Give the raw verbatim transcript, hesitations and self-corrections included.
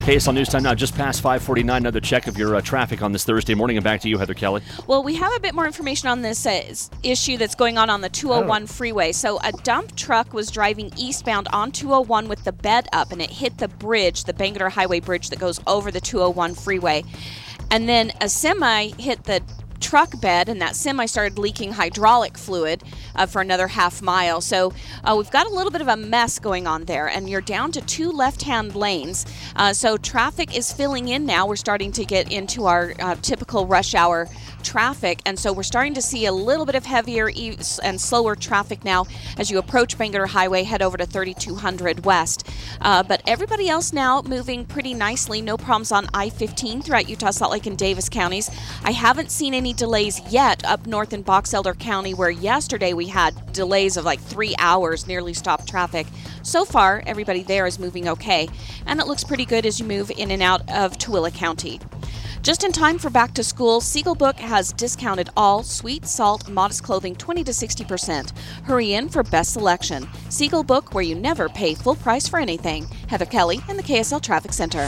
K S L News Time now, just past five forty-nine. Another check of your uh, traffic on this Thursday morning. And back to you, Heather Kelly. Well, we have a bit more information on this uh, issue that's going on on the two oh one freeway. So a dump truck was driving eastbound on two oh one with the bed up, and it hit the bridge, the Bangerter Highway bridge that goes over the two oh one freeway. And then a semi hit the truck bed, and that semi started leaking hydraulic fluid uh, for another half mile. So uh, we've got a little bit of a mess going on there, and you're down to two left-hand lanes. Uh, so traffic is filling in now. We're starting to get into our uh, typical rush hour traffic, and so we're starting to see a little bit of heavier e- and slower traffic now as you approach Bangerter Highway, head over to thirty-two hundred west. Uh, but everybody else now moving pretty nicely. No problems on I fifteen throughout Utah, Salt Lake, and Davis counties. I haven't seen any delays yet up north in Box Elder County, where yesterday we had delays of like three hours, nearly stopped traffic. So far, everybody there is moving okay, and it looks pretty good as you move in and out of Tooele County. Just in time for back to school, Siegel Book has discounted all sweet, salt, modest clothing twenty to sixty percent. Hurry in for best selection. Siegel Book, where you never pay full price for anything. Heather Kelly in the K S L Traffic Center.